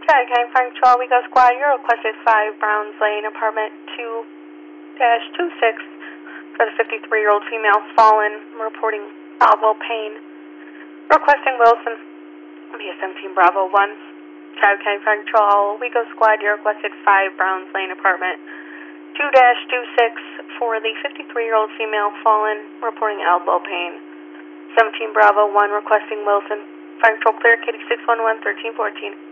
Tri-County Fire Patrol, Owego Squad, you're requested 5 Browns Lane, apartment 2-26 for the 53-year-old female fallen, reporting elbow pain. Requesting Wilson, via 17 Bravo 1. Tri-County Fire Patrol, Owego Squad, you're requested 5 Browns Lane, apartment 2-26 for the 53-year-old female fallen, reporting elbow pain. 17 Bravo 1, requesting Wilson. Fire Patrol clear, Kitty 611, 1314.